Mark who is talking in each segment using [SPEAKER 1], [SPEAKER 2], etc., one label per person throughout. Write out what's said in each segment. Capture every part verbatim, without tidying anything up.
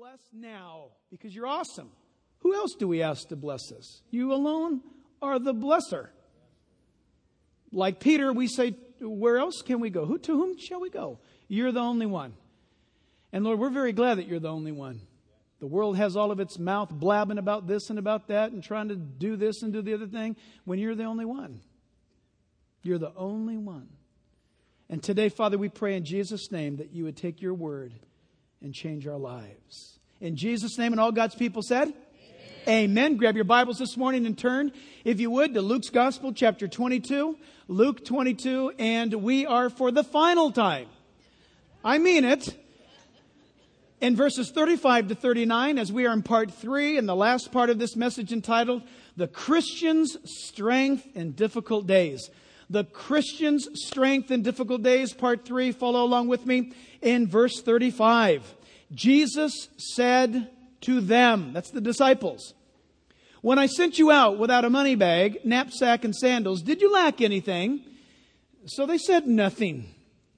[SPEAKER 1] bless now because you're awesome. Who else do we ask to bless us? You alone are the blesser. Like Peter, we say, where else can we go? Who, to whom shall we go? You're the only one. And Lord, we're very glad that you're the only one. The world has all of its mouth blabbing about this and about that and trying to do this and do the other thing when you're the only one. You're the only one. And today, Father, we pray in Jesus' name that you would take your word and change our lives. In Jesus' name, and all God's people said, Amen. Amen. Grab your Bibles this morning and turn, if you would, to Luke's Gospel, chapter twenty-two. Luke twenty-two, and we are for the final time. I mean it. In verses thirty-five to thirty-nine, as we are in part three, and the last part of this message entitled, The Christian's Strength in Difficult Days. The Christian's Strength in Difficult Days, part three. Follow along with me in verse thirty-five. Jesus said to them, that's the disciples, when I sent you out without a money bag, knapsack, and sandals, did you lack anything? So they said nothing.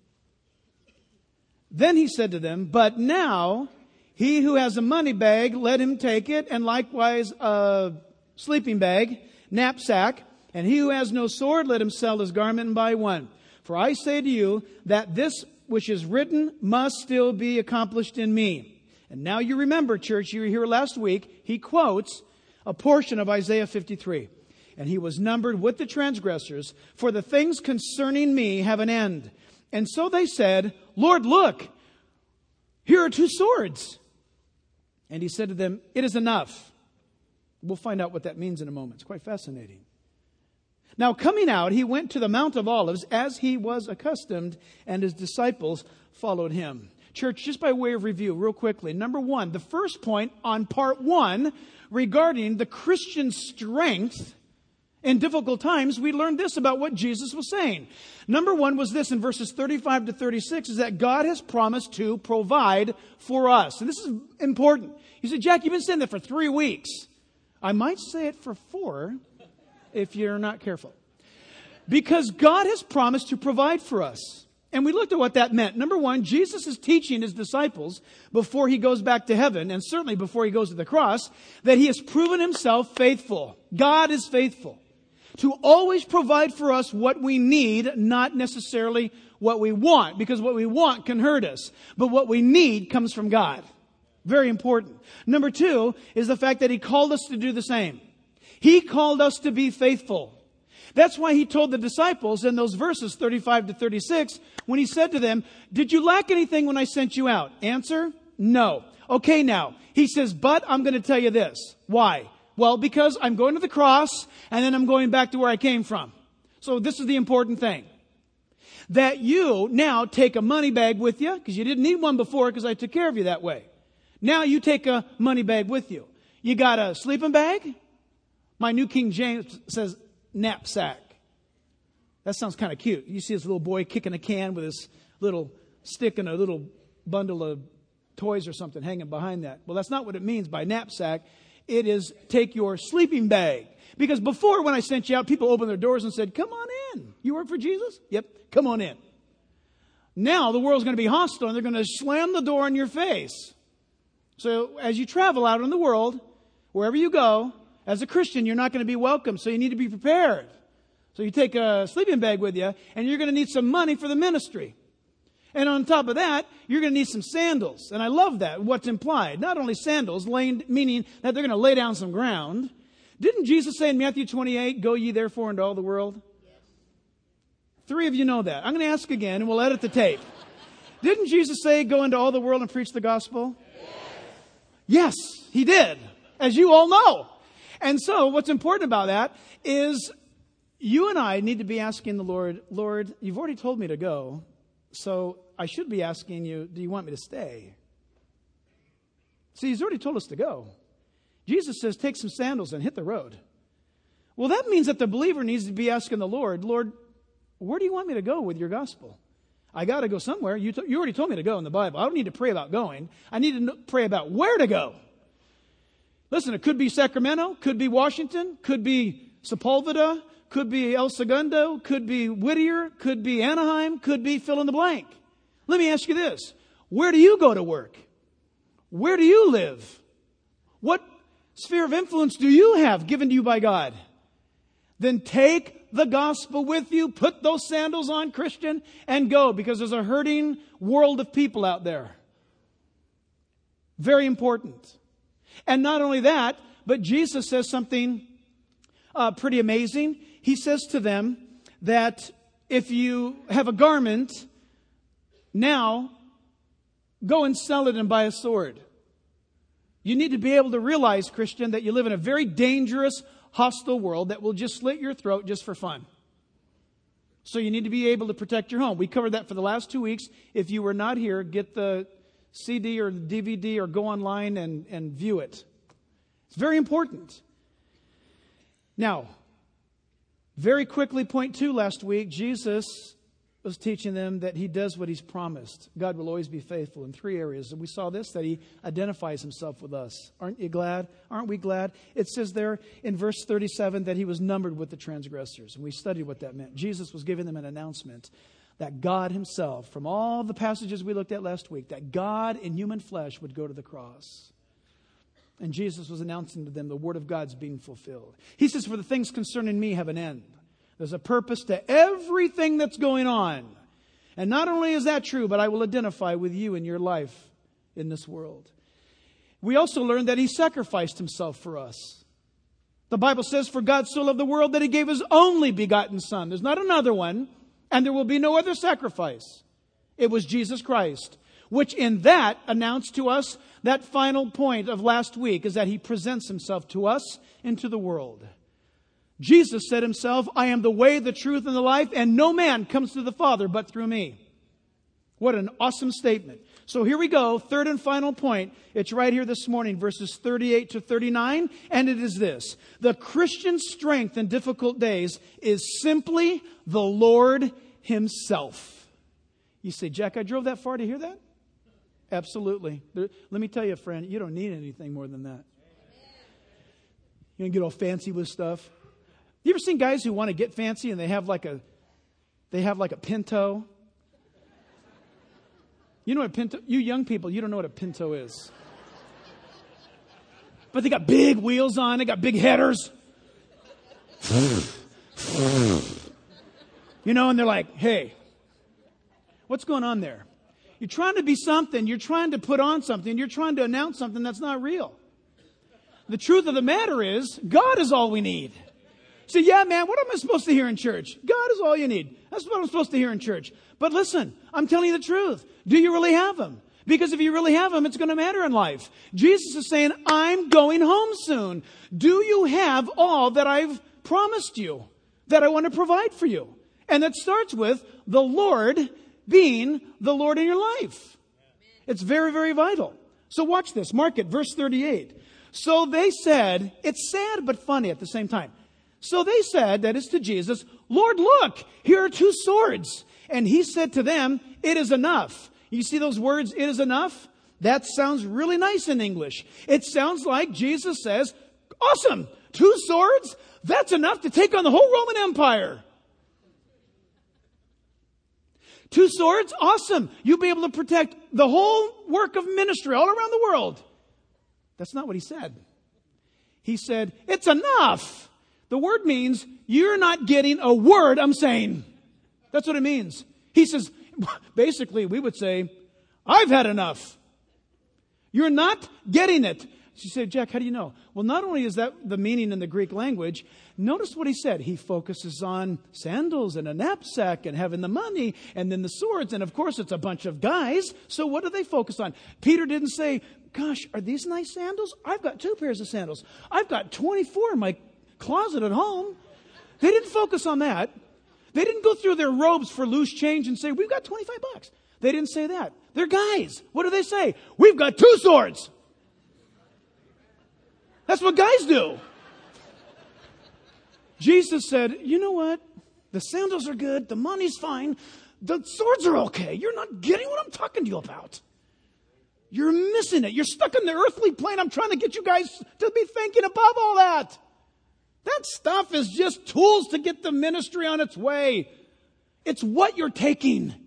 [SPEAKER 1] Then he said to them, but now he who has a money bag, let him take it, and likewise a sleeping bag, knapsack. And he who has no sword, let him sell his garment and buy one. For I say to you that this which is written must still be accomplished in me. And now you remember, church, you were here last week, he quotes a portion of Isaiah fifty-three. And he was numbered with the transgressors, for the things concerning me have an end. And so they said, Lord, look, here are two swords. And he said to them, it is enough. We'll find out what that means in a moment. It's quite fascinating. Now coming out, he went to the Mount of Olives as he was accustomed, and his disciples followed him. Church, just by way of review, real quickly. Number one, the first point on part one regarding the Christian strength in difficult times, we learned this about what Jesus was saying. Number one was this in verses thirty-five to thirty-six, is that God has promised to provide for us. And this is important. You said, Jack, you've been saying that for three weeks. I might say it for four if you're not careful. Because God has promised to provide for us. And we looked at what that meant. Number one, Jesus is teaching his disciples before he goes back to heaven, and certainly before he goes to the cross, that he has proven himself faithful. God is faithful to always provide for us what we need, not necessarily what we want, because what we want can hurt us. But what we need comes from God. Very important. Number two is the fact that he called us to do the same. He called us to be faithful. That's why he told the disciples in those verses thirty-five to thirty-six, when he said to them, did you lack anything when I sent you out? Answer, no. Okay, now, he says, but I'm going to tell you this. Why? Well, because I'm going to the cross, and then I'm going back to where I came from. So this is the important thing. That you now take a money bag with you, because you didn't need one before, because I took care of you that way. Now you take a money bag with you. You got a sleeping bag? My New King James says knapsack. That sounds kind of cute. You see this little boy kicking a can with his little stick and a little bundle of toys or something hanging behind that. Well, that's not what it means by knapsack. It is take your sleeping bag. Because before, when I sent you out, people opened their doors and said, come on in. You work for Jesus? Yep, come on in. Now the world's going to be hostile and they're going to slam the door in your face. So as you travel out in the world, wherever you go, as a Christian, you're not going to be welcome, so you need to be prepared. So you take a sleeping bag with you, and you're going to need some money for the ministry. And on top of that, you're going to need some sandals. And I love that, what's implied. Not only sandals, laying, meaning that they're going to lay down some ground. Didn't Jesus say in Matthew twenty-eight, go ye therefore into all the world? Yes. Three of you know that. I'm going to ask again, and we'll edit the tape. Didn't Jesus say, go into all the world and preach the gospel? Yes, yes, he did, as you all know. And so what's important about that is you and I need to be asking the Lord, Lord, you've already told me to go, so I should be asking you, do you want me to stay? See, he's already told us to go. Jesus says, take some sandals and hit the road. Well, that means that the believer needs to be asking the Lord, Lord, where do you want me to go with your gospel? I got to go somewhere. You, to, you already told me to go in the Bible. I don't need to pray about going. I need to know, pray about where to go. Listen, it could be Sacramento, could be Washington, could be Sepulveda, could be El Segundo, could be Whittier, could be Anaheim, could be fill in the blank. Let me ask you this. Where do you go to work? Where do you live? What sphere of influence do you have given to you by God? Then take the gospel with you, put those sandals on, Christian, and go, because there's a hurting world of people out there. Very important. And not only that, but Jesus says something uh, pretty amazing. He says to them that if you have a garment, now go and sell it and buy a sword. You need to be able to realize, Christian, that you live in a very dangerous, hostile world that will just slit your throat just for fun. So you need to be able to protect your home. We covered that for the last two weeks. If you were not here, get the C D or the D V D or go online and, and view it. It's very important. Now, very quickly, point two last week, Jesus was teaching them that He does what He's promised. God will always be faithful in three areas. And we saw this, that He identifies Himself with us. Aren't you glad? Aren't we glad? It says there in verse thirty-seven that He was numbered with the transgressors. And we studied what that meant. Jesus was giving them an announcement that God Himself, from all the passages we looked at last week, that God in human flesh would go to the cross. And Jesus was announcing to them the Word of God's being fulfilled. He says, for the things concerning me have an end. There's a purpose to everything that's going on. And not only is that true, but I will identify with you in your life in this world. We also learned that He sacrificed Himself for us. The Bible says, for God so loved the world that He gave His only begotten Son. There's not another one, and there will be no other sacrifice. It was Jesus Christ, which in that announced to us that final point of last week, is that He presents Himself to us and to the world. Jesus said Himself, I am the way, the truth, and the life, and no man comes to the Father but through me. What an awesome statement. So here we go, third and final point. It's right here this morning, verses thirty-eight to thirty-nine, and it is this. The Christian strength in difficult days is simply the Lord Himself. You say, Jack, I drove that far to hear that? Absolutely. There, let me tell you, friend, you don't need anything more than that. You don't get all fancy with stuff. You ever seen guys who want to get fancy and they have like a, they have like a Pinto? You know what a Pinto? You young people, you don't know what a Pinto is. But they got big wheels on. They got big headers. You know, and they're like, hey, what's going on there? You're trying to be something. You're trying to put on something. You're trying to announce something that's not real. The truth of the matter is, God is all we need. So yeah, man, what am I supposed to hear in church? God is all you need. That's what I'm supposed to hear in church. But listen, I'm telling you the truth. Do you really have Him? Because if you really have Him, it's going to matter in life. Jesus is saying, I'm going home soon. Do you have all that I've promised you, that I want to provide for you? And that starts with the Lord being the Lord in your life. It's very, very vital. So watch this. Mark it, verse thirty-eight. So they said, it's sad but funny at the same time. So they said, that is to Jesus, Lord, look, here are two swords. And He said to them, it is enough. You see those words, it is enough? That sounds really nice in English. It sounds like Jesus says, awesome, two swords? That's enough to take on the whole Roman Empire. Two swords? Awesome. You'll be able to protect the whole work of ministry all around the world. That's not what He said. He said, it's enough. The word means you're not getting a word I'm saying. That's what it means. He says, basically, we would say, I've had enough. You're not getting it. She said, Jack, how do you know? Well, not only is that the meaning in the Greek language, notice what he said. He focuses on sandals and a knapsack and having the money and then the swords. And of course, it's a bunch of guys. So what do they focus on? Peter didn't say, gosh, are these nice sandals? I've got two pairs of sandals. I've got twenty-four in my closet at home. They didn't focus on that. They didn't go through their robes for loose change and say, we've got twenty-five bucks. They didn't say that. They're guys. What do they say? We've got two swords. That's what guys do. Jesus said, you know what? The sandals are good. The money's fine. The swords are okay. You're not getting what I'm talking to you about. You're missing it. You're stuck in the earthly plane. I'm trying to get you guys to be thinking above all that. That stuff is just tools to get the ministry on its way. It's what you're taking.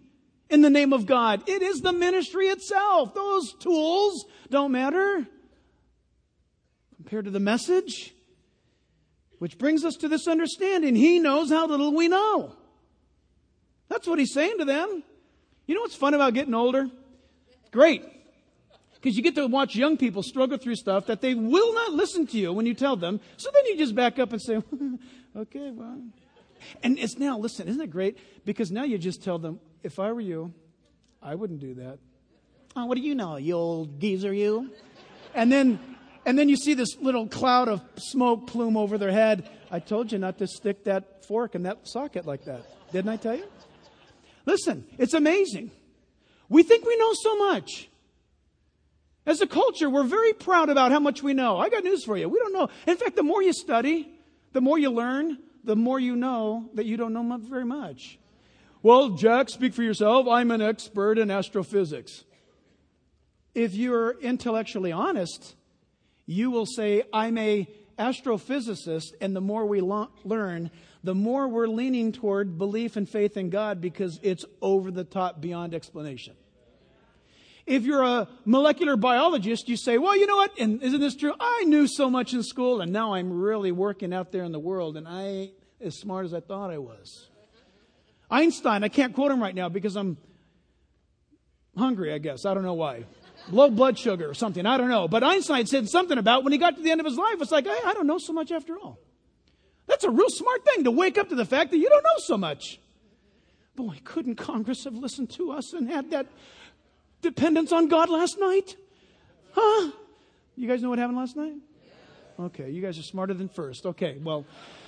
[SPEAKER 1] in the name of God. It is the ministry itself. Those tools don't matter compared to the message. Which brings us to this understanding. He knows how little we know. That's what he's saying to them. You know what's fun about getting older? Great. Because you get to watch young people struggle through stuff that they will not listen to you when you tell them. So then you just back up and say, okay, well. And it's now, listen, isn't it great? Because now you just tell them, if I were you, I wouldn't do that. Oh, what do you know, you old geezer, you? And then, and then you see this little cloud of smoke plume over their head. I told you not to stick that fork in that socket like that. Didn't I tell you? Listen, it's amazing. We think we know so much. As a culture, we're very proud about how much we know. I got news for you. We don't know. In fact, the more you study, the more you learn, the more you know that you don't know much, very much. Well, Jack, speak for yourself. I'm an expert in astrophysics. If you're intellectually honest, you will say, I'm a astrophysicist, and the more we lo- learn, the more we're leaning toward belief and faith in God because it's over the top, beyond explanation. If you're a molecular biologist, you say, well, you know what? And isn't this true? I knew so much in school, and now I'm really working out there in the world, and I ain't as smart as I thought I was. Einstein, I can't quote him right now because I'm hungry, I guess. I don't know why. Low blood sugar or something. I don't know. But Einstein said something about when he got to the end of his life, it's like, I, I don't know so much after all. That's a real smart thing to wake up to the fact that you don't know so much. Boy, couldn't Congress have listened to us and had that dependence on God last night? Huh? You guys know what happened last night? Okay, you guys are smarter than first. Okay, well,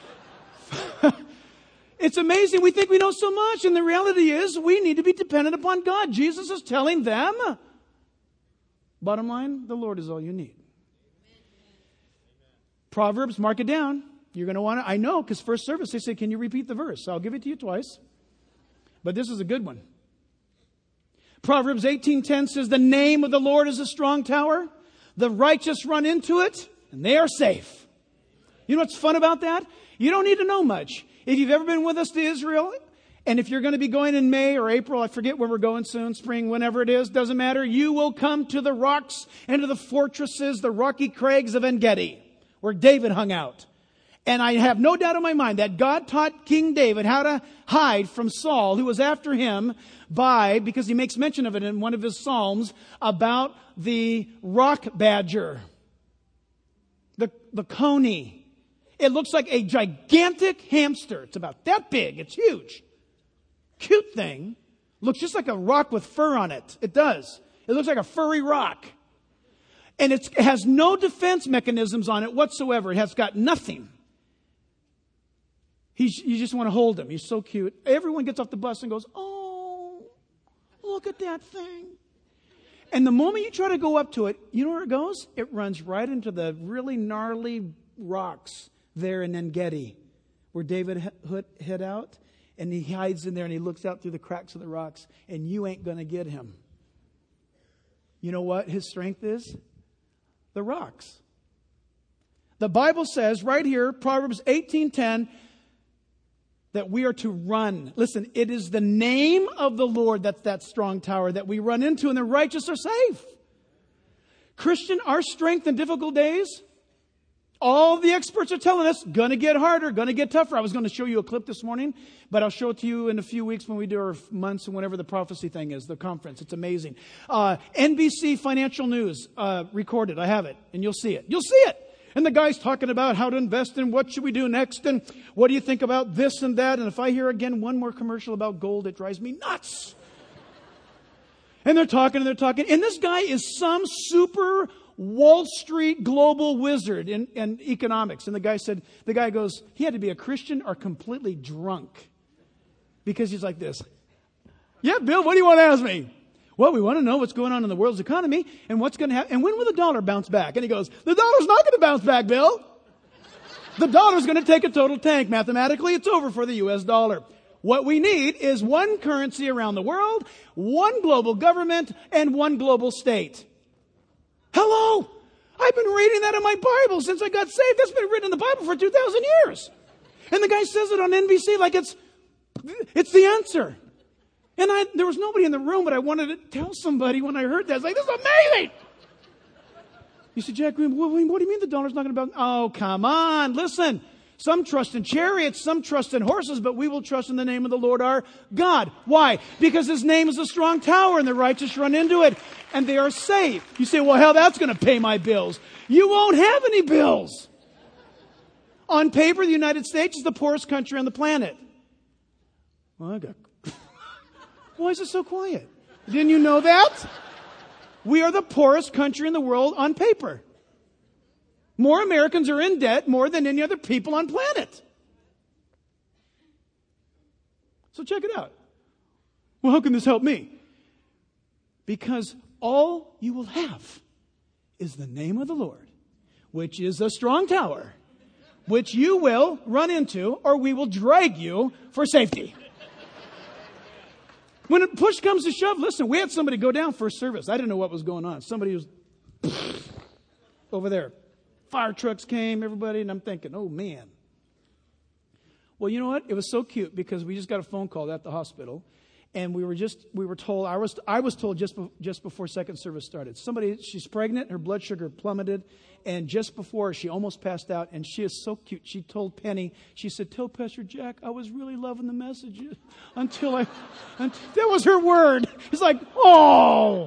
[SPEAKER 1] it's amazing. We think we know so much, and the reality is we need to be dependent upon God. Jesus is telling them, bottom line, the Lord is all you need. Proverbs, mark it down. You're going to want to, I know, because first service they say, can you repeat the verse? I'll give it to you twice. But this is a good one. Proverbs eighteen ten says, the name of the Lord is a strong tower. The righteous run into it, and they are safe. You know what's fun about that? You don't need to know much. If you've ever been with us to Israel, and if you're going to be going in May or April, I forget where we're going soon, spring, whenever it is, doesn't matter. You will come to the rocks and to the fortresses, the rocky crags of En-Gedi, where David hung out. And I have no doubt in my mind that God taught King David how to hide from Saul, who was after him by, because he makes mention of it in one of his Psalms, about the rock badger, the, the coney. It looks like a gigantic hamster. It's about that big. It's huge. Cute thing. Looks just like a rock with fur on it. It does. It looks like a furry rock. And it's, it has no defense mechanisms on it whatsoever. It has got nothing. He's, you just want to hold him. He's so cute. Everyone gets off the bus and goes, oh, look at that thing. And the moment you try to go up to it, you know where it goes? It runs right into the really gnarly rocks there in En-Gedi, where David hid out. And he hides in there and he looks out through the cracks of the rocks. And you ain't going to get him. You know what his strength is? The rocks. The Bible says right here, Proverbs eighteen ten, that we are to run. Listen, it is the name of the Lord that's that strong tower that we run into, and the righteous are safe. Christian, our strength in difficult days, all the experts are telling us, gonna get harder, gonna get tougher. I was going to show you a clip this morning, but I'll show it to you in a few weeks when we do our months and whenever the prophecy thing is, the conference. It's amazing. Uh, N B C Financial News uh, recorded. I have it, and you'll see it. You'll see it. And the guy's talking about how to invest and what should we do next and what do you think about this and that. And if I hear again one more commercial about gold, it drives me nuts. And they're talking and they're talking. And this guy is some super Wall Street global wizard in, in economics. And the guy said, the guy goes, he had to be a Christian or completely drunk. Because he's like this. Yeah, Bill, what do you want to ask me? Well, we want to know what's going on in the world's economy and what's going to happen. And when will the dollar bounce back? And he goes, the dollar's not going to bounce back, Bill. The dollar's going to take a total tank. Mathematically, it's over for the U S dollar. What we need is one currency around the world, one global government, and one global state. Hello? I've been reading that in my Bible since I got saved. That's been written in the Bible for two thousand years. And the guy says it on N B C like it's, it's the answer. And I, there was nobody in the room, but I wanted to tell somebody when I heard that. I was like, this is amazing. You said, Jack, what, what do you mean the dollar's not going to bounce? Oh, come on. Listen, some trust in chariots, some trust in horses, but we will trust in the name of the Lord our God. Why? Because His name is a strong tower and the righteous run into it and they are safe. You say, well, hell, that's going to pay my bills. You won't have any bills. On paper, the United States is the poorest country on the planet. Well, I got... Why is it so quiet? Didn't you know that? We are the poorest country in the world on paper. More Americans are in debt more than any other people on planet. So check it out. Well, how can this help me? Because all you will have is the name of the Lord, which is a strong tower, which you will run into or we will drag you for safety. When push comes to shove, listen, we had somebody go down for a service. I didn't know what was going on. Somebody was over there. Fire trucks came, everybody, and I'm thinking, oh, man. Well, you know what? It was so cute because we just got a phone call at the hospital, and we were just, we were told, I was, I was told just, be, just before second service started. Somebody, she's pregnant, her blood sugar plummeted, and just before she almost passed out, and she is so cute. She told Penny, she said, tell Pastor Jack, I was really loving the message until I, until, that was her word. It's like, oh.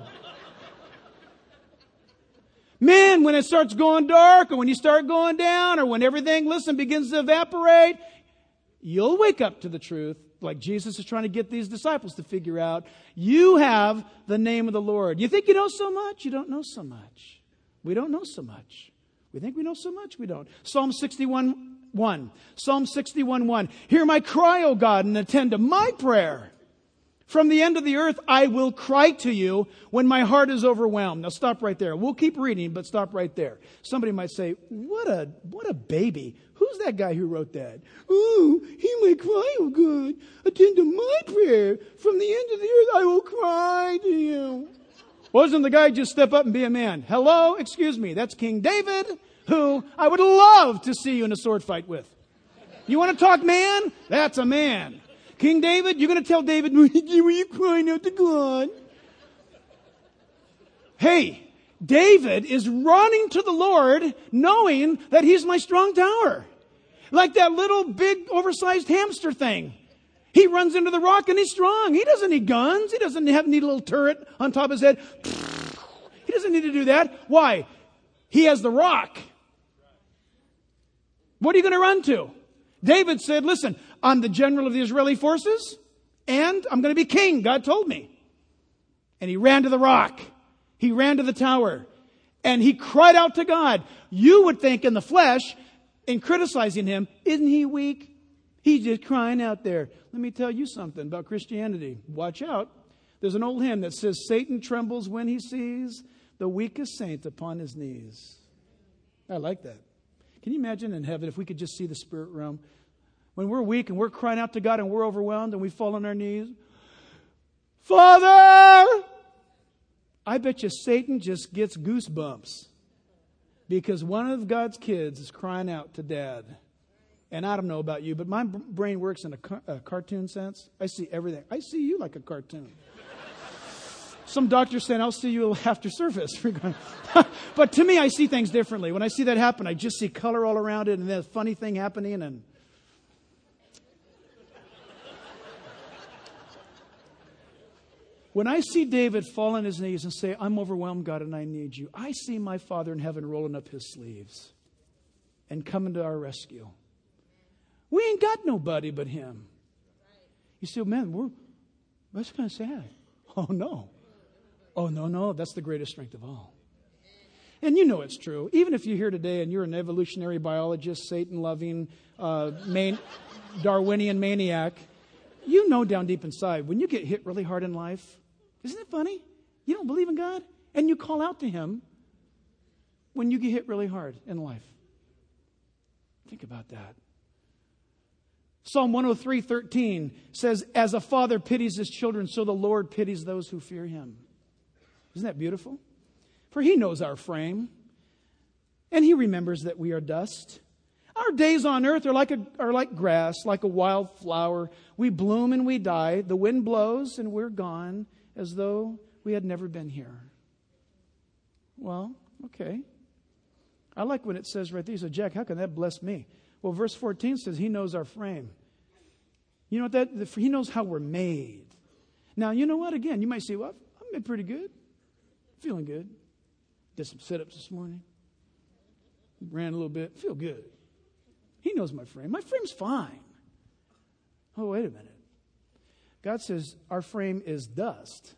[SPEAKER 1] Man, when it starts going dark, or when you start going down, or when everything, listen, begins to evaporate, you'll wake up to the truth, like Jesus is trying to get these disciples to figure out. You have the name of the Lord. You think you know so much? You don't know so much. We don't know so much. We think we know so much? We don't. Psalm sixty-one one. Psalm sixty-one one. Hear my cry, O God, and attend to my prayer. From the end of the earth, I will cry to you when my heart is overwhelmed. Now stop right there. We'll keep reading, but stop right there. Somebody might say, what a, what a baby. Who's that guy who wrote that? Oh, hear my cry, oh God. Attend to my prayer. From the end of the earth, I will cry to you. Wasn't the guy just step up and be a man? Hello, excuse me. That's King David, who I would love to see you in a sword fight with. You want to talk man? That's a man. King David, you're going to tell David, were you crying out to God? Hey, David is running to the Lord knowing that He's my strong tower. Like that little big oversized hamster thing. He runs into the rock and he's strong. He doesn't need guns. He doesn't have need a little turret on top of his head. He doesn't need to do that. Why? He has the rock. What are you going to run to? David said, listen, I'm the general of the Israeli forces, and I'm going to be king. God told me. And he ran to the rock. He ran to the tower. And he cried out to God. You would think in the flesh, in criticizing him, isn't he weak? He's just crying out there. Let me tell you something about Christianity. Watch out. There's an old hymn that says, Satan trembles when he sees the weakest saint upon his knees. I like that. Can you imagine in heaven if we could just see the spirit realm? When we're weak and we're crying out to God and we're overwhelmed and we fall on our knees. Father! I bet you Satan just gets goosebumps. Because one of God's kids is crying out to Dad. And I don't know about you, but my brain works in a, car- a cartoon sense. I see everything. I see you like a cartoon. Some doctor said, I'll see you after service. But to me, I see things differently. When I see that happen, I just see color all around it and then a funny thing happening. And when I see David fall on his knees and say, I'm overwhelmed, God, and I need you, I see my Father in heaven rolling up His sleeves and coming to our rescue. We ain't got nobody but Him. You say, man, we're, that's kind of sad. Oh, no. Oh, no, no, that's the greatest strength of all. And you know it's true. Even if you're here today and you're an evolutionary biologist, Satan-loving, uh, man, Darwinian maniac, you know down deep inside, when you get hit really hard in life, isn't it funny? You don't believe in God, and you call out to Him when you get hit really hard in life. Think about that. Psalm one oh three thirteen says, as a father pities his children, so the Lord pities those who fear Him. Isn't that beautiful? For He knows our frame, and He remembers that we are dust. Our Our days on earth are like a, are like grass, like a wild flower. We bloom and we die. The wind blows and we're gone as though we had never been here. Well, okay. I like when it says right there, he said, Jack, how can that bless me? Well, verse fourteen says he knows our frame. You know what that, he knows how we're made. Now, you know what? Again, you might say, well, I've been pretty good. Feeling good. Did some sit-ups this morning. Ran a little bit. Feel good. He knows my frame. My frame's fine. Oh, wait a minute. God says our frame is dust.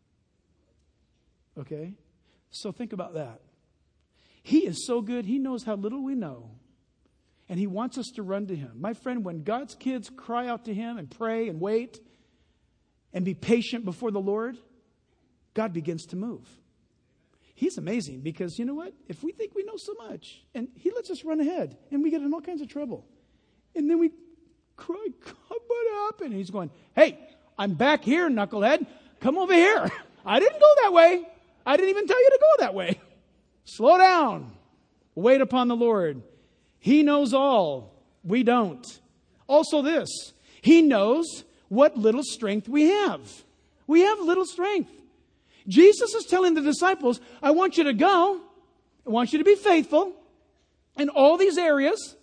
[SPEAKER 1] Okay? So think about that. He is so good. He knows how little we know. And He wants us to run to Him. My friend, when God's kids cry out to Him and pray and wait and be patient before the Lord, God begins to move. He's amazing because, you know what? If we think we know so much, and He lets us run ahead, and we get in all kinds of trouble. And then we cry, God, what happened? And He's going, hey, I'm back here, knucklehead. Come over here. I didn't go that way. I didn't even tell you to go that way. Slow down. Wait upon the Lord. He knows all. We don't. Also this, He knows what little strength we have. We have little strength. Jesus is telling the disciples, I want you to go. I want you to be faithful in all these areas.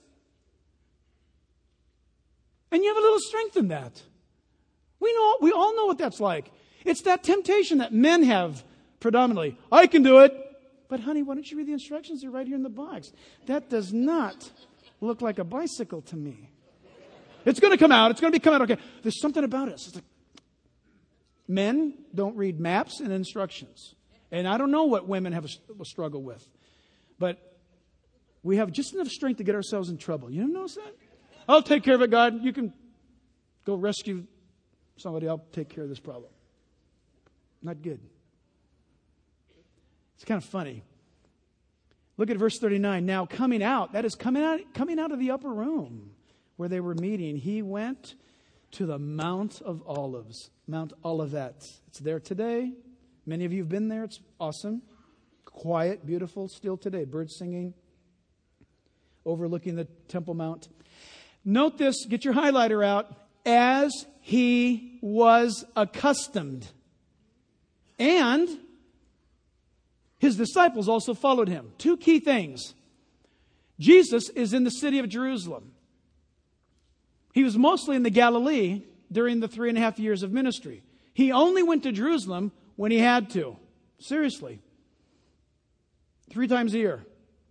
[SPEAKER 1] And you have a little strength in that. We know, we all know what that's like. It's that temptation that men have predominantly. I can do it. But honey, why don't you read the instructions? They're right here in the box. That does not look like a bicycle to me. It's going to come out. It's going to be come out. Okay. There's something about it. It's like, men don't read maps and instructions. And I don't know what women have a, a struggle with. But we have just enough strength to get ourselves in trouble. You notice that? I'll take care of it, God. You can go rescue somebody. I'll take care of this problem. Not good. It's kind of funny. Look at verse thirty-nine. Now coming out, that is coming out, coming out of the upper room where they were meeting, He went to the Mount of Olives, Mount Olivet. It's there today. Many of you have been there. It's awesome. Quiet, beautiful, still today. Birds singing, overlooking the Temple Mount. Note this, get your highlighter out. As He was accustomed. And His disciples also followed Him. Two key things. Jesus is in the city of Jerusalem. He was mostly in the Galilee during the three and a half years of ministry. He only went to Jerusalem when He had to. Seriously. Three times a year.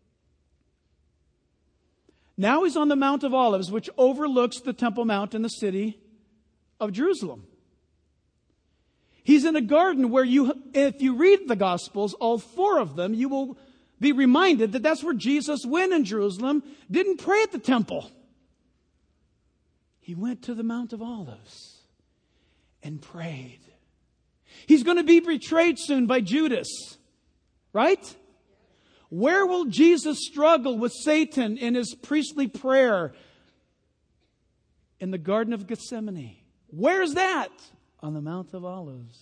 [SPEAKER 1] Now He's on the Mount of Olives, which overlooks the Temple Mount in the city of Jerusalem. He's in a garden where you, if you read the Gospels, all four of them, you will be reminded that that's where Jesus went in Jerusalem, didn't pray at the temple. He went to the Mount of Olives and prayed. He's going to be betrayed soon by Judas, right? Where will Jesus struggle with Satan in His priestly prayer? In the Garden of Gethsemane. Where's that? On the Mount of Olives.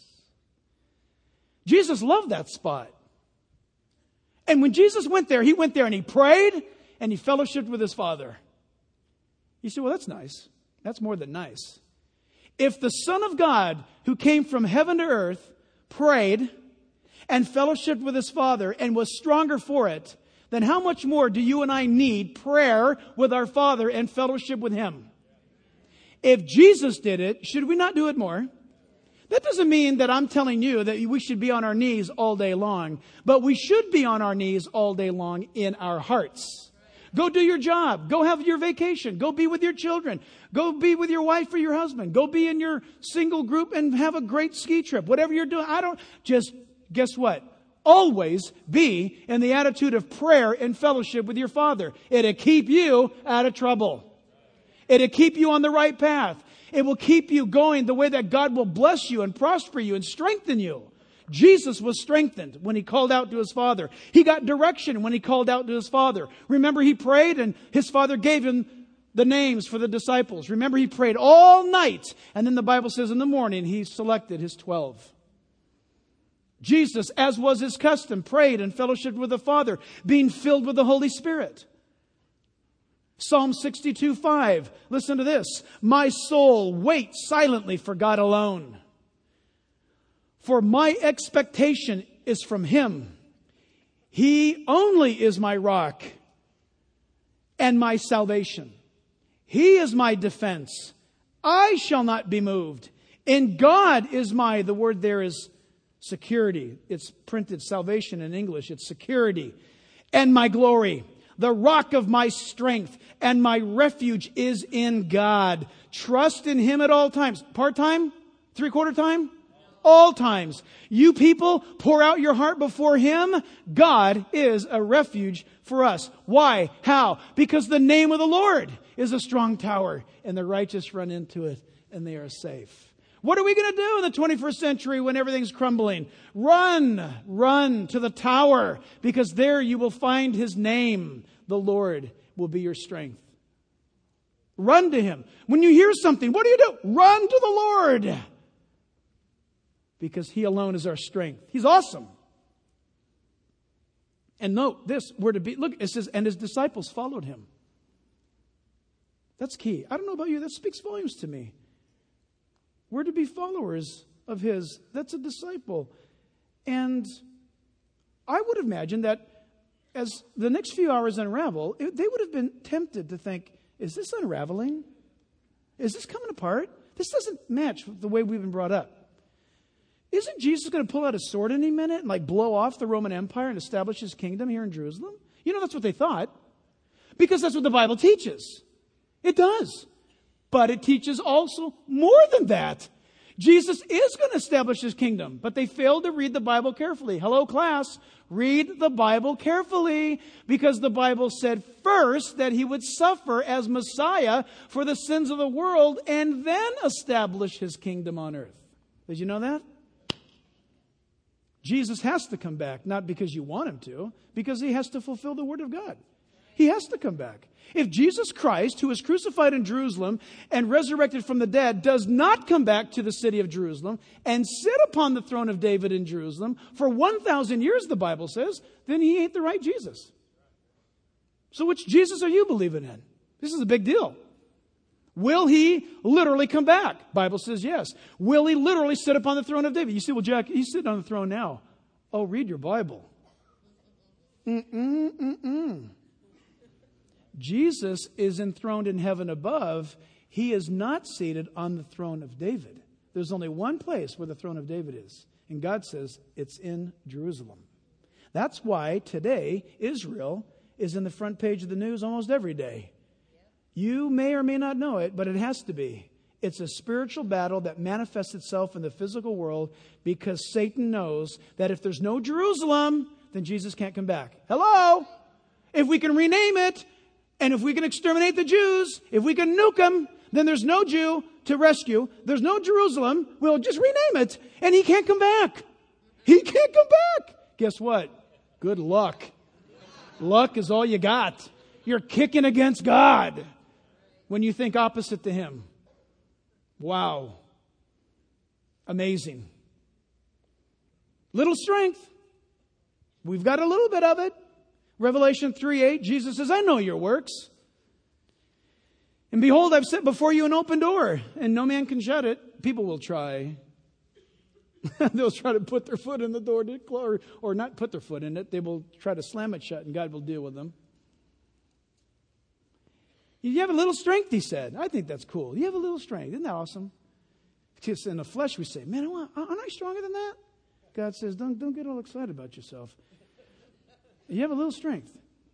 [SPEAKER 1] Jesus loved that spot. And when Jesus went there, He went there and He prayed and He fellowshiped with His Father. You say, well, that's nice. That's more than nice. If the Son of God, who came from heaven to earth, prayed and fellowshiped with His Father and was stronger for it, then how much more do you and I need prayer with our Father and fellowship with Him? If Jesus did it, should we not do it more? That doesn't mean that I'm telling you that we should be on our knees all day long, but we should be on our knees all day long in our hearts. Go do your job. Go have your vacation. Go be with your children. Go be with your wife or your husband. Go be in your single group and have a great ski trip. Whatever you're doing, I don't, just guess what? Always be in the attitude of prayer and fellowship with your Father. It'll keep you out of trouble. It'll keep you on the right path. It will keep you going the way that God will bless you and prosper you and strengthen you. Jesus was strengthened when He called out to His Father. He got direction when He called out to His Father. Remember, He prayed and His Father gave Him the names for the disciples. Remember, He prayed all night. And then the Bible says in the morning He selected His twelve. Jesus, as was His custom, prayed and fellowshiped with the Father, being filled with the Holy Spirit. Psalm sixty-two five. Listen to this. My soul waits silently for God alone. For my expectation is from Him. He only is my rock and my salvation. He is my defense. I shall not be moved. In God is my, the word there is security. It's printed salvation in English. It's security. And my glory. The rock of my strength and my refuge is in God. Trust in Him at all times. Part-time? Three-quarter time? All times. You people, pour out your heart before Him. God is a refuge for us. Why? How? Because the name of the Lord is a strong tower, and the righteous run into it, and they are safe. What are we going to do in the twenty-first century when everything's crumbling? Run, run to the tower, because there you will find His name. The Lord will be your strength. Run to Him. When you hear something, what do you do? Run to the Lord. Because He alone is our strength. He's awesome. And note this, we're to be, look, it says, and His disciples followed Him. That's key. I don't know about you, that speaks volumes to me. We're to be followers of His. That's a disciple. And I would imagine that as the next few hours unravel, it, they would have been tempted to think, is this unraveling? Is this coming apart? This doesn't match the way we've been brought up. Isn't Jesus going to pull out a sword any minute and like blow off the Roman Empire and establish His kingdom here in Jerusalem? You know, that's what they thought. Because that's what the Bible teaches. It does. But it teaches also more than that. Jesus is going to establish His kingdom, but they failed to read the Bible carefully. Hello, class. Read the Bible carefully, because the Bible said first that He would suffer as Messiah for the sins of the world and then establish His kingdom on earth. Did you know that? Jesus has to come back, not because you want Him to, because He has to fulfill the Word of God. He has to come back. If Jesus Christ, who was crucified in Jerusalem and resurrected from the dead, does not come back to the city of Jerusalem and sit upon the throne of David in Jerusalem for one thousand years, the Bible says, then He ain't the right Jesus. So which Jesus are you believing in? This is a big deal. Will He literally come back? Bible says yes. Will He literally sit upon the throne of David? You say, well, Jack, He's sitting on the throne now. Oh, read your Bible. Mm-mm, mm-mm. Jesus is enthroned in heaven above. He is not seated on the throne of David. There's only one place where the throne of David is. And God says it's in Jerusalem. That's why today Israel is in the front page of the news almost every day. You may or may not know it, but it has to be. It's a spiritual battle that manifests itself in the physical world because Satan knows that if there's no Jerusalem, then Jesus can't come back. Hello? If we can rename it, and if we can exterminate the Jews, if we can nuke them, then there's no Jew to rescue. There's no Jerusalem. We'll just rename it, and He can't come back. He can't come back. Guess what? Good luck. Luck is all you got. You're kicking against God when you think opposite to Him. Wow. Amazing. Little strength. We've got a little bit of it. Revelation three eight, Jesus says, I know your works. And behold, I've set before you an open door, and no man can shut it. People will try. They'll try to put their foot in the door, to close, or not put their foot in it. They will try to slam it shut, and God will deal with them. You have a little strength, He said. I think that's cool. You have a little strength. Isn't that awesome? Because in the flesh we say, man, aren't I stronger than that? God says, don't, don't get all excited about yourself. You have a little strength.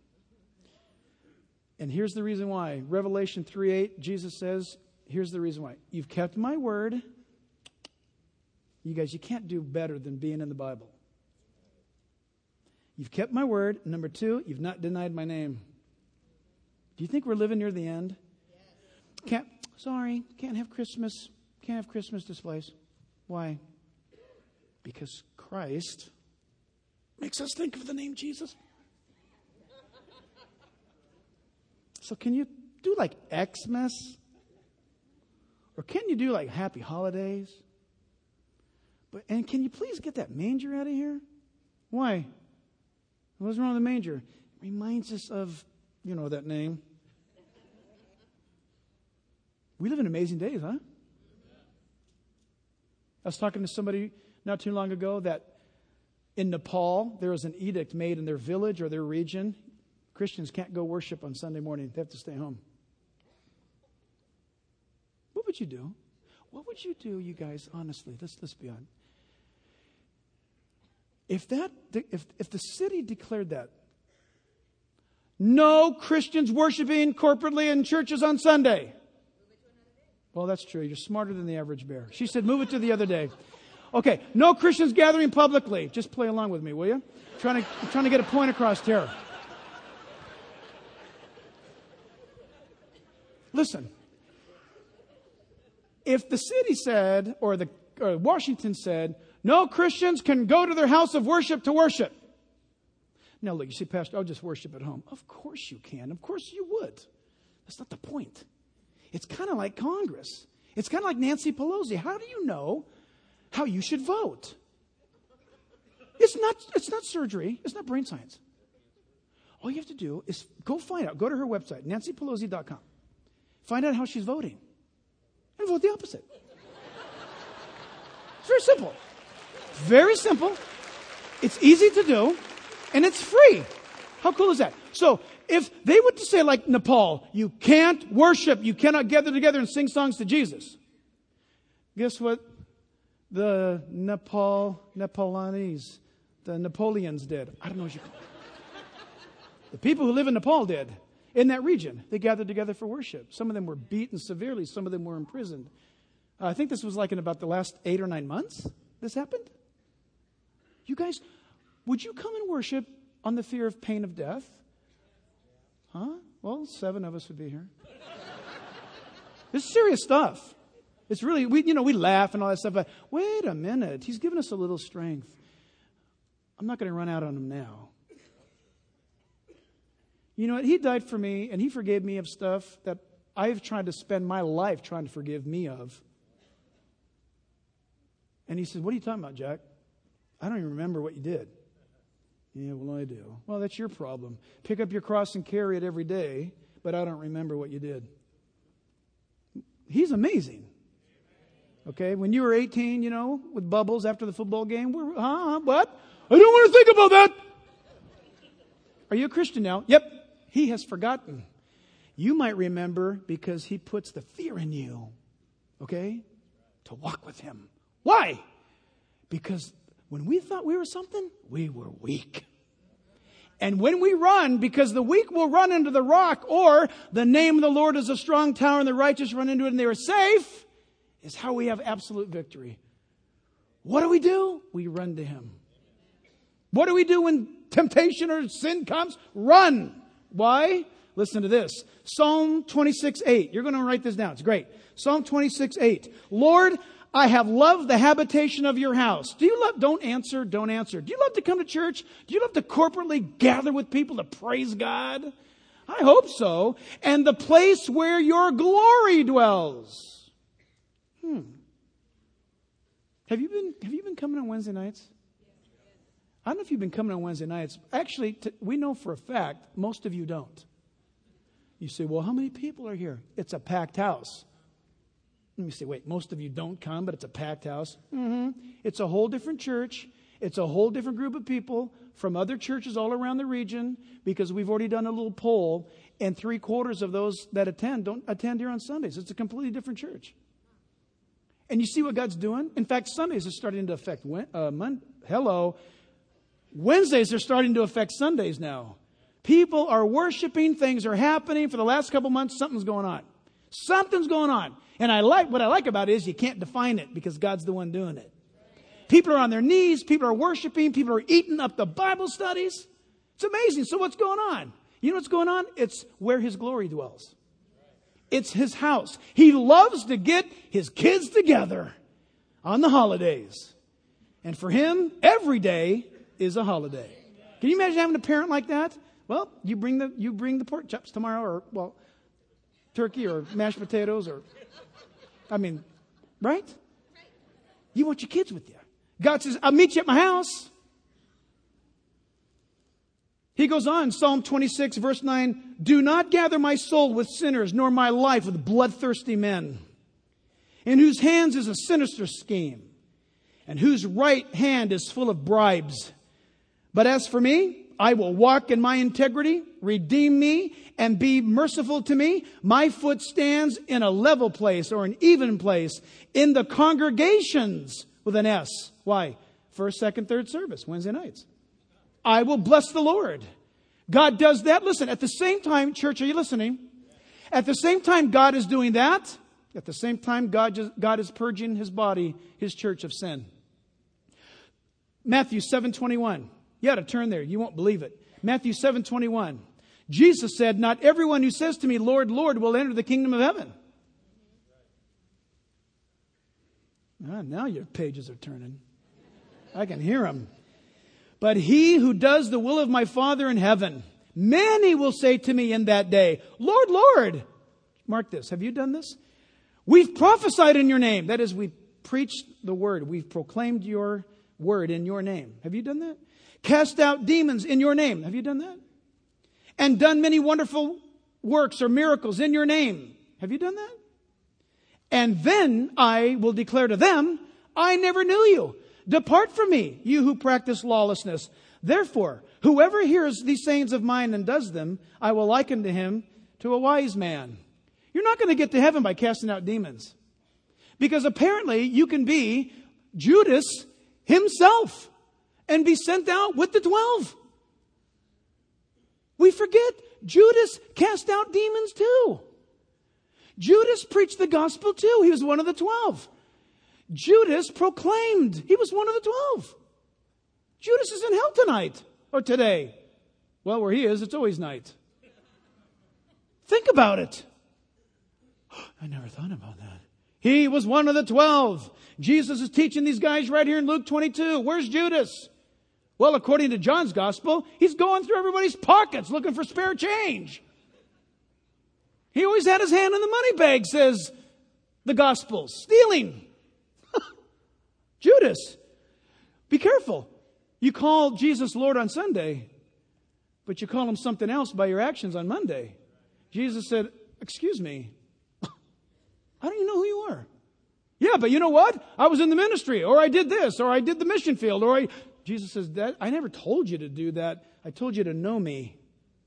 [SPEAKER 1] And here's the reason why. Revelation three eight, Jesus says, here's the reason why. You've kept my word. You guys, you can't do better than being in the Bible. You've kept my word. Number two, you've not denied my name. Do you think we're living near the end? Yes. Can't, sorry, can't have Christmas. Can't have Christmas displays. Why? Because Christ makes us think of the name Jesus. So can you do like Xmas? Or can you do like Happy Holidays? But and can you please get that manger out of here? Why? What's wrong with the manger? It reminds us of, you know, that name. We live in amazing days, huh? I was talking to somebody not too long ago that in Nepal, there was an edict made in their village or their region. Christians can't go worship on Sunday morning. They have to stay home. What would you do? What would you do, you guys, honestly? Let's, let's be honest. If that, if, if the city declared that, no Christians worshiping corporately in churches on Sunday. Well, that's true. You're smarter than the average bear. She said, move it to the other day. Okay, no Christians gathering publicly. Just play along with me, will you? I'm trying to, I'm trying to get a point across here. Listen, if the city said, or the or Washington said, no Christians can go to their house of worship to worship. Now, look, you say, Pastor, I'll just worship at home. Of course you can. Of course you would. That's not the point. It's kind of like Congress. It's kind of like Nancy Pelosi. How do you know how you should vote? It's not, it's not surgery. It's not brain science. All you have to do is go find out. Go to her website, nancy pelosi dot com. Find out how she's voting. And vote the opposite. It's very simple. Very simple. It's easy to do. And it's free. How cool is that? So if they were to say, like Nepal, you can't worship, you cannot gather together and sing songs to Jesus. Guess what the Nepal, Nepalanese, the Napoleons did? I don't know what you call it. The people who live in Nepal did. In that region, they gathered together for worship. Some of them were beaten severely. Some of them were imprisoned. Uh, I think this was like in about the last eight or nine months this happened. You guys, would you come and worship on the fear of pain of death? Huh? Well, seven of us would be here. This is serious stuff. It's really, we, you know, we laugh and all that stuff, but wait a minute. He's given us a little strength. I'm not going to run out on him now. You know what? He died for me, and he forgave me of stuff that I've tried to spend my life trying to forgive me of. And he said, what are you talking about, Jack? I don't even remember what you did. Yeah, well, I do. Well, that's your problem. Pick up your cross and carry it every day, but I don't remember what you did. He's amazing. Okay, when you were eighteen, you know, with bubbles after the football game, we're, huh, what? I don't want to think about that. Are you a Christian now? Yep. He has forgotten. You might remember because he puts the fear in you, okay, to walk with him. Why? Because when we thought we were something, we were weak. And when we run, because the weak will run into the rock, or the name of the Lord is a strong tower and the righteous run into it and they are safe, is how we have absolute victory. What do we do? We run to him. What do we do when temptation or sin comes? Run. Why? Listen to this. Psalm twenty-six eight. You're going to write this down. It's great. Psalm twenty-six eight. Lord, I have loved the habitation of your house. Do you love, don't answer, don't answer. Do you love to come to church? Do you love to corporately gather with people to praise God? I hope so. And the place where your glory dwells. Hmm. Have you been, have you been coming on Wednesday nights? I don't know if you've been coming on Wednesday nights. Actually, t- we know for a fact most of you don't. You say, well, how many people are here? It's a packed house. Let me say, wait, most of you don't come, but it's a packed house. Mm-hmm. It's a whole different church. It's a whole different group of people from other churches all around the region, because we've already done a little poll, and three quarters of those that attend don't attend here on Sundays. It's a completely different church. And you see what God's doing? In fact, Sundays are starting to affect, uh, Mon- hello, Wednesdays are starting to affect Sundays now. People are worshiping. Things are happening. For the last couple months, something's going on. Something's going on. And I like what I like about it is you can't define it because God's the one doing it. People are on their knees. People are worshiping. People are eating up the Bible studies. It's amazing. So what's going on? You know what's going on? It's where his glory dwells. It's his house. He loves to get his kids together on the holidays. And for him, every day is a holiday. Can you imagine having a parent like that? Well, you bring the you bring the pork chops tomorrow, or well, turkey or mashed potatoes, or I mean, right? You want your kids with you. God says, I'll meet you at my house. He goes on, Psalm twenty-six, verse nine, do not gather my soul with sinners, nor my life with bloodthirsty men, in whose hands is a sinister scheme, and whose right hand is full of bribes. But as for me, I will walk in my integrity, redeem me, and be merciful to me. My foot stands in a level place or an even place in the congregations with an S. Why? First, second, third service, Wednesday nights. I will bless the Lord. God does that. Listen, at the same time, church, are you listening? At the same time God is doing that, at the same time God, just, God is purging His body, His church, of sin. Matthew seven twenty-one. You ought to turn there. You won't believe it. Matthew seven twenty-one. Jesus said, not everyone who says to me, Lord, Lord, will enter the kingdom of heaven. Ah, now your pages are turning. I can hear them. But he who does the will of my Father in heaven. Many will say to me in that day, Lord, Lord. Mark this. Have you done this? We've prophesied in your name. That is, we preached the word. We've proclaimed your word in your name. Have you done that? Cast out demons in your name. Have you done that? And done many wonderful works or miracles in your name. Have you done that? And then I will declare to them, I never knew you. Depart from me, you who practice lawlessness. Therefore, whoever hears these sayings of mine and does them, I will liken to him to a wise man. You're not going to get to heaven by casting out demons. Because apparently you can be Judas himself and be sent out with the twelve. We forget Judas cast out demons too. Judas preached the gospel too. He was one of the twelve. Judas proclaimed. He was one of the twelve. Judas is in hell tonight or today. Well, where he is, it's always night. Think about it. I never thought about that. He was one of the twelve. Jesus is teaching these guys right here in Luke twenty-two. Where's Judas? Well, according to John's gospel, he's going through everybody's pockets looking for spare change. He always had his hand in the money bag, says the gospel. Stealing. Judas. Be careful. You call Jesus Lord on Sunday, but you call him something else by your actions on Monday. Jesus said, excuse me, I don't even know who you are. Yeah, but you know what? I was in the ministry, or I did this, or I did the mission field, or I... Jesus says, that I never told you to do that. I told you to know me.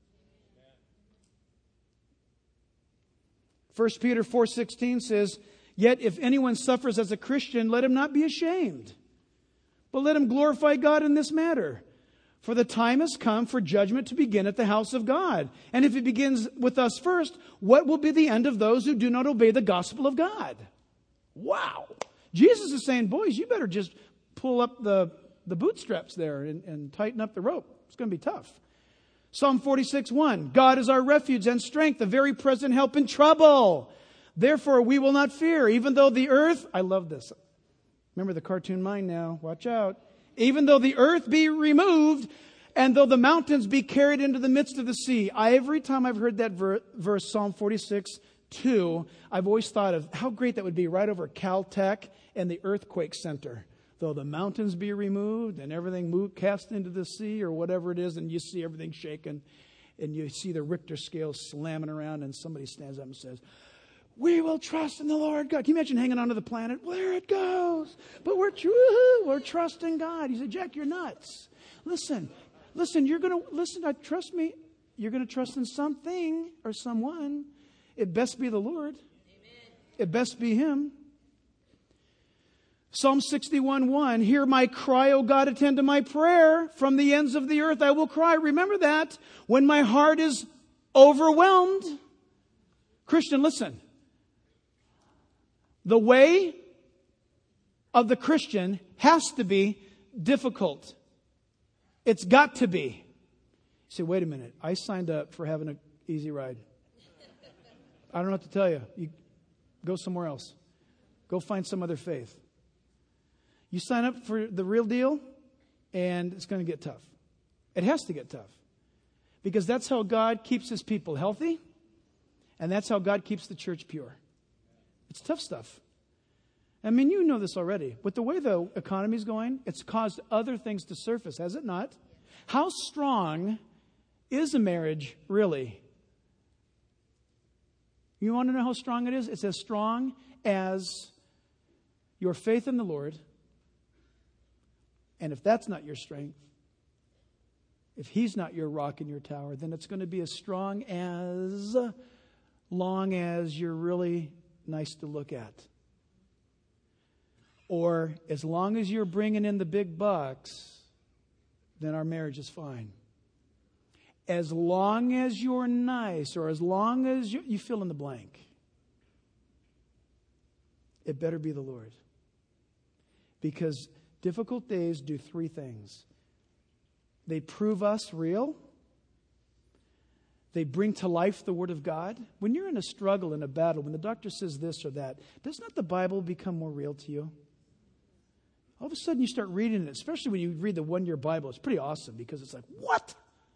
[SPEAKER 1] First Peter four sixteen says, yet if anyone suffers as a Christian, let him not be ashamed, but let him glorify God in this matter. For the time has come for judgment to begin at the house of God. And if it begins with us first, what will be the end of those who do not obey the gospel of God? Wow. Jesus is saying, boys, you better just pull up the, the bootstraps there and, and tighten up the rope. It's going to be tough. Psalm forty-six one, God is our refuge and strength, a very present help in trouble. Therefore we will not fear, even though the earth, I love this. Remember the cartoon mind now, watch out. Even though the earth be removed, and though the mountains be carried into the midst of the sea. I, every time I've heard that ver- verse, Psalm forty-six two, I've always thought of how great that would be right over Caltech and the earthquake center. Though the mountains be removed and everything moved, cast into the sea or whatever it is, and you see everything shaking, and you see the Richter scale slamming around, and somebody stands up and says, we will trust in the Lord God. Can you imagine hanging onto the planet? Where it goes. But we're true. We're trusting God. He said, Jack, you're nuts. Listen, listen, you're going to, listen, trust me. You're going to trust in something or someone. It best be the Lord. Amen. It best be Him. Psalm sixty-one one, hear my cry, O God, attend to my prayer. From the ends of the earth I will cry. Remember that. When my heart is overwhelmed. Christian, listen. The way of the Christian has to be difficult. It's got to be. You say, wait a minute. I signed up for having an easy ride. I don't know what to tell you. You go somewhere else. Go find some other faith. You sign up for the real deal, and it's going to get tough. It has to get tough. Because that's how God keeps His people healthy, and that's how God keeps the church pure. It's tough stuff. I mean, you know this already. With the way the economy's going, it's caused other things to surface, has it not? How strong is a marriage, really? You want to know how strong it is? It's as strong as your faith in the Lord. And if that's not your strength, if He's not your rock and your tower, then it's going to be as strong as long as you're really nice to look at. Or as long as you're bringing in the big bucks, then our marriage is fine. As long as you're nice, or as long as you, you fill in the blank, it better be the Lord. Because difficult days do three things. They prove us real. They bring to life the Word of God. When you're in a struggle, in a battle, when the doctor says this or that, does not the Bible become more real to you? All of a sudden you start reading it, especially when you read the one-year Bible. It's pretty awesome because it's like, what?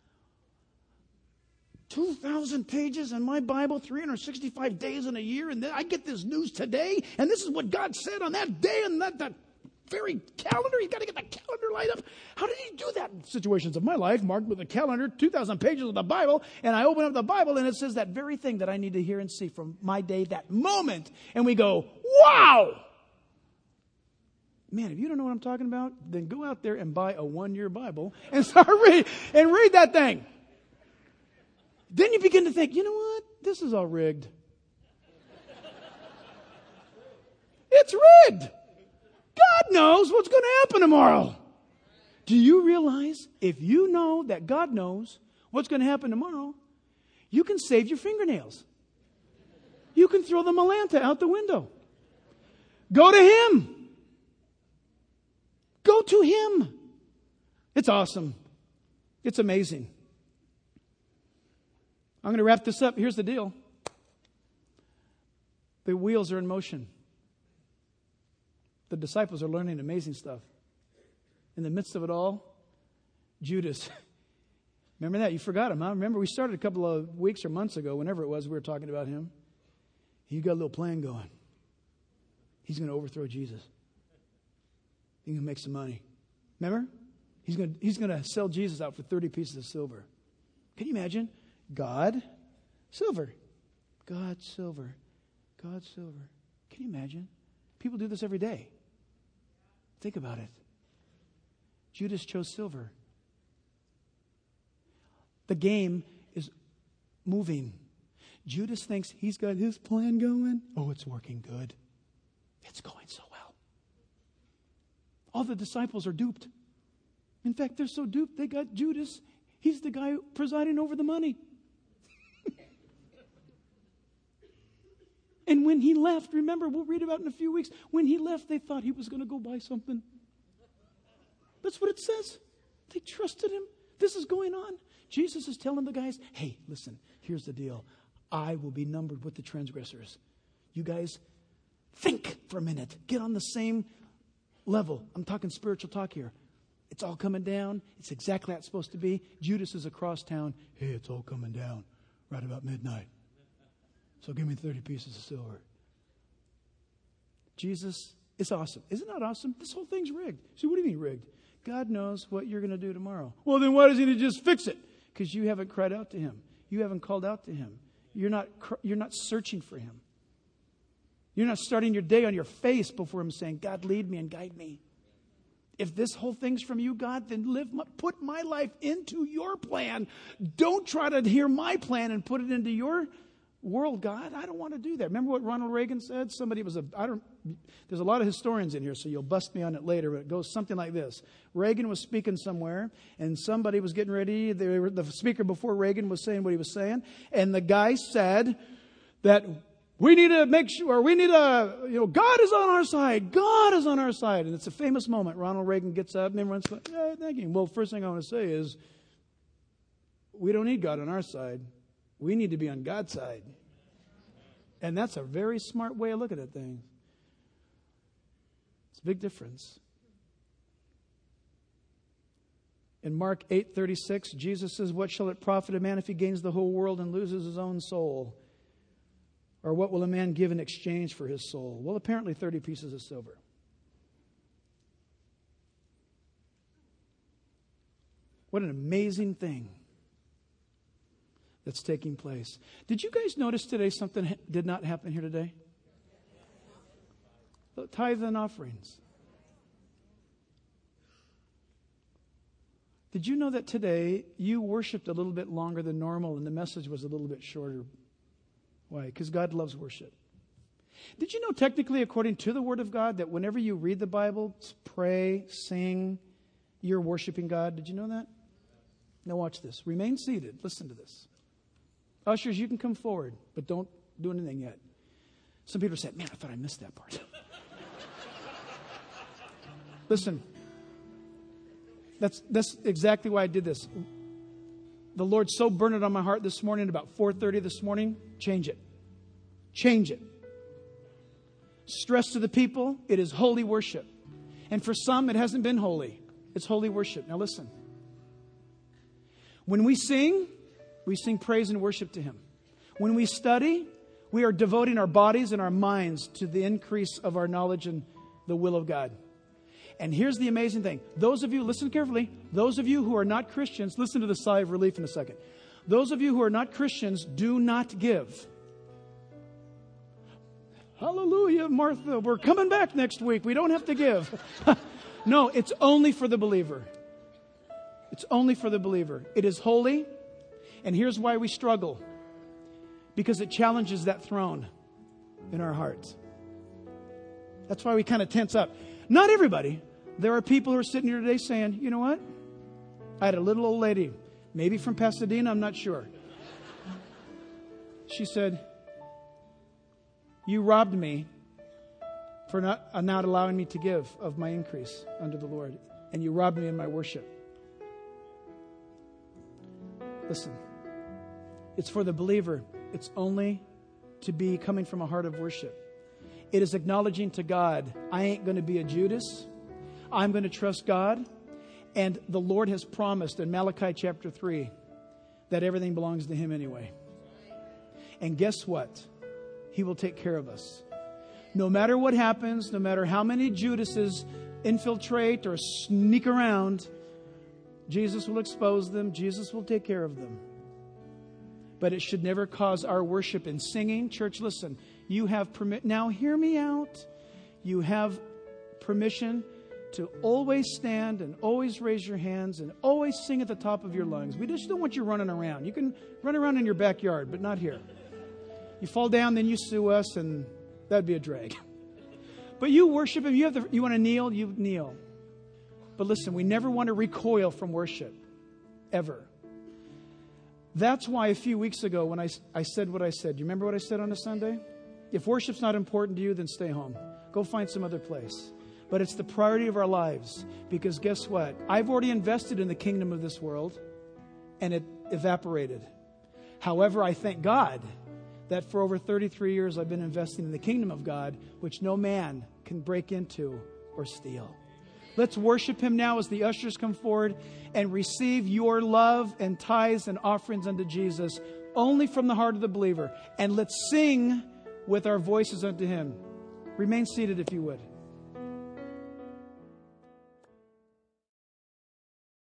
[SPEAKER 1] two thousand pages in my Bible, three hundred sixty-five days in a year, and then I get this news today, and this is what God said on that day, and that, that very calendar. You've got to get the calendar light up. How did He do that in situations of my life, marked with a calendar, two thousand pages of the Bible, and I open up the Bible, and it says that very thing that I need to hear and see from my day, that moment, and we go, wow! Man, if you don't know what I'm talking about, then go out there and buy a one-year Bible and start reading, and read that thing. Then you begin to think, you know what? This is all rigged. It's rigged. God knows what's going to happen tomorrow. Do you realize if you know that God knows what's going to happen tomorrow, you can save your fingernails. You can throw the Malanta out the window. Go to Him. Go to Him. It's awesome. It's amazing. I'm going to wrap this up. Here's the deal. The wheels are in motion. The disciples are learning amazing stuff. In the midst of it all, Judas. Remember that? You forgot him, huh? Remember we started a couple of weeks or months ago, whenever it was, we were talking about him. He got a little plan going. He's going to overthrow Jesus. He's going to make some money. Remember? He's going to, he's going to sell Jesus out for thirty pieces of silver. Can you imagine? God, silver. God, silver. God, silver. Can you imagine? People do this every day. Think about it. Judas chose silver. The game is moving. Judas thinks he's got his plan going. Oh, it's working good. It's going so well. All the disciples are duped. In fact, they're so duped, they got Judas. He's the guy presiding over the money. And when he left, remember, we'll read about it in a few weeks. When he left, they thought he was going to go buy something. That's what it says. They trusted him. This is going on. Jesus is telling the guys, hey, listen, here's the deal. I will be numbered with the transgressors. You guys, think for a minute. Get on the same level. I'm talking spiritual talk here. It's all coming down. It's exactly how it's supposed to be. Judas is across town. Hey, it's all coming down right about midnight. So give me thirty pieces of silver. Jesus, it's awesome. Isn't that awesome? This whole thing's rigged. So what do you mean rigged? God knows what you're going to do tomorrow. Well, then why doesn't He just fix it? Because you haven't cried out to Him. You haven't called out to Him. You're not, you're not searching for Him. You're not starting your day on your face before Him saying, God, lead me and guide me. If this whole thing's from you, God, then live my, put my life into your plan. Don't try to hear my plan and put it into your world, God. I don't want to do that. Remember what Ronald Reagan said? Somebody was a, I don't, there's a lot of historians in here, so you'll bust me on it later, but it goes something like this. Reagan was speaking somewhere, and somebody was getting ready. They were, the speaker before Reagan was saying what he was saying, and the guy said that we need to make sure, we need to, you know, God is on our side. God is on our side. And it's a famous moment. Ronald Reagan gets up and everyone's like, yeah, thank you. Well, first thing I want to say is, we don't need God on our side. We need to be on God's side. And that's a very smart way of looking at things. It's a big difference. In Mark eight thirty-six, Jesus says, what shall it profit a man if he gains the whole world and loses his own soul? Or what will a man give in exchange for his soul? Well, apparently thirty pieces of silver. What an amazing thing. that's taking place. Did you guys notice today something ha- did not happen here today? The tithes and offerings. Did you know that today you worshiped a little bit longer than normal and the message was a little bit shorter? Why? Because God loves worship. Did you know technically, according to the Word of God, that whenever you read the Bible, pray, sing, you're worshiping God? Did you know that? Now watch this. Remain seated. Listen to this. Ushers, you can come forward, but don't do anything yet. Some people say, man, I thought I missed that part. Listen. That's, that's exactly why I did this. The Lord so burned it on my heart this morning, about four thirty this morning. Change it. Change it. Stress to the people, it is holy worship. And for some, it hasn't been holy. It's holy worship. Now listen. When we sing, we sing praise and worship to Him. When we study, we are devoting our bodies and our minds to the increase of our knowledge and the will of God. And here's the amazing thing. Those of you, listen carefully, those of you who are not Christians, listen to the sigh of relief in a second. Those of you who are not Christians, do not give. Hallelujah, Martha, we're coming back next week. We don't have to give. No, it's only for the believer. It's only for the believer. It is holy. And here's why we struggle. Because it challenges that throne in our hearts. That's why we kind of tense up. Not everybody. There are people who are sitting here today saying, you know what? I had a little old lady, maybe from Pasadena, I'm not sure. She said, you robbed me for not, uh, not allowing me to give of my increase under the Lord. And you robbed me in my worship. Listen, it's for the believer. It's only to be coming from a heart of worship. It is acknowledging to God, I ain't going to be a Judas. I'm going to trust God. And the Lord has promised in Malachi chapter three that everything belongs to Him anyway. And guess what? He will take care of us. No matter what happens, no matter how many Judases infiltrate or sneak around, Jesus will expose them. Jesus will take care of them. But it should never cause our worship in singing. Church, listen. You have permit. Now hear me out. You have permission to always stand and always raise your hands and always sing at the top of your lungs. We just don't want you running around. You can run around in your backyard, but not here. You fall down, then you sue us, and that'd be a drag. But you worship Him. You have the, you want to kneel, you kneel. But listen, we never want to recoil from worship, ever. That's why a few weeks ago when I, I said what I said, do you remember what I said on a Sunday? If worship's not important to you, then stay home. Go find some other place. But it's the priority of our lives. Because guess what? I've already invested in the kingdom of this world, and it evaporated. However, I thank God that for over thirty-three years I've been investing in the kingdom of God, which no man can break into or steal. Let's worship Him now as the ushers come forward and receive your love and tithes and offerings unto Jesus only from the heart of the believer. And let's sing with our voices unto Him. Remain seated if you would.